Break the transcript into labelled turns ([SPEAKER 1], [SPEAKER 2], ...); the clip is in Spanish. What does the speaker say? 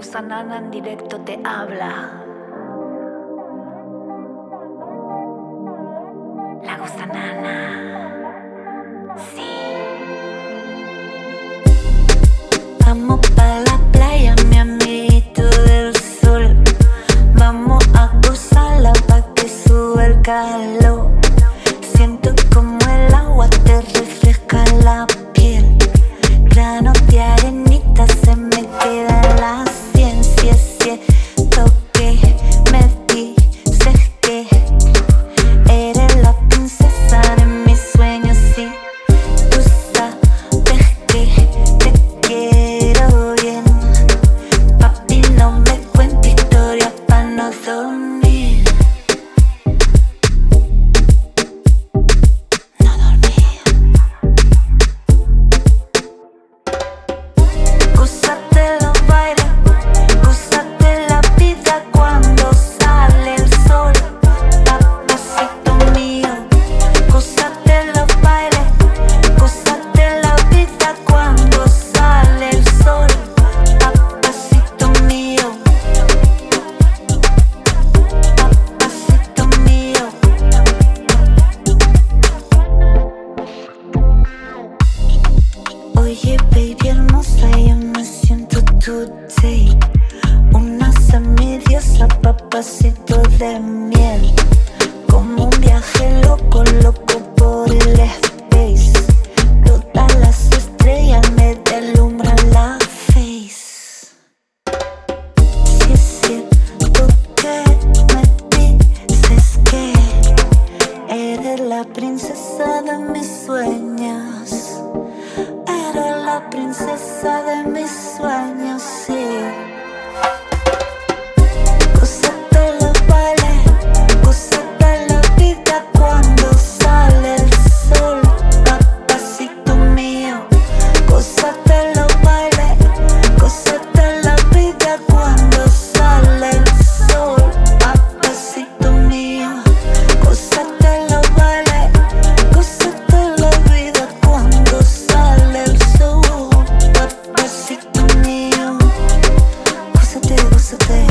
[SPEAKER 1] Gusanana en directo te habla. La Gusanana. Sí. Vamos pa' la playa, mi amiguito del sol. Vamos a gozarla pa' que suba el calor. Siento como el agua te refresca la piel. Granos de arenita se me queda en la sien. Si es cierto que me dices que eres la princesa de mis sueños, sí. Tú sabes que te quiero bien. Papi, no me cuentes historias pa' no dormir. No dormir. Gózate los bailes, gózate la vida cuando sale el sol. Papacito mío, gózate los bailes, gózate la vida cuando sale el sol. Papacito mío, papacito mío. Oye, baby hermosa, yo me siento today una semidiosa, papacito de miel. Como un viaje loco, loco por el space. Todas las estrellas me deslumbran la face. Si es cierto que me dices que eres la princesa de mis sueños. Eres la princesa de mis sueños, sí. Gózate los bailes, gózate la vida cuando sale el sol. Papacito mío, gózate los bailes, gózate la vida cuando sale el sol. Papacito mío, gózate los bailes, gózate la vida cuando sale el sol. Papacito mío, gózate, gózate.